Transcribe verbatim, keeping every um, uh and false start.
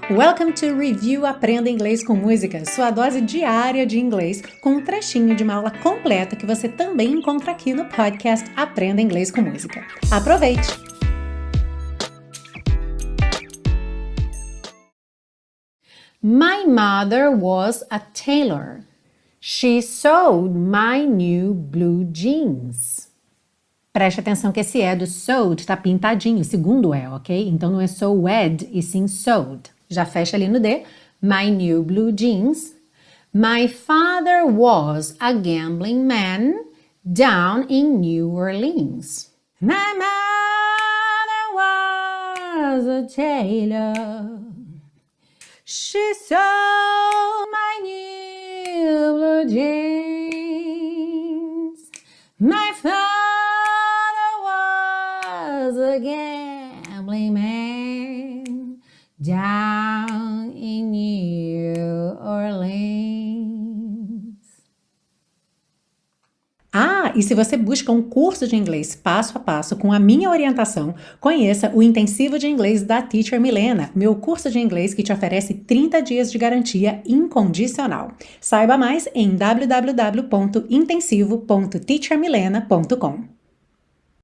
Welcome to Review Aprenda Inglês com Música, sua dose diária de inglês, com um trechinho de uma aula completa que você também encontra aqui no podcast Aprenda Inglês com Música. Aproveite! My mother was a tailor. She sewed my new blue jeans. Preste atenção que esse é do sewed está pintadinho, segundo é, ok? Então não é sewed e sim sewed. Já fecha ali no D. My new blue jeans. My father was a gambling man down in New Orleans. My mother was a tailor. She sewed my new blue jeans. My father was a gambling man down in New Orleans. Ah, e se você busca um curso de inglês passo a passo com a minha orientação, conheça o Intensivo de Inglês da Teacher Milena, meu curso de inglês que te oferece trinta dias de garantia incondicional. Saiba mais em w w w ponto intensivo ponto teacher milena ponto com.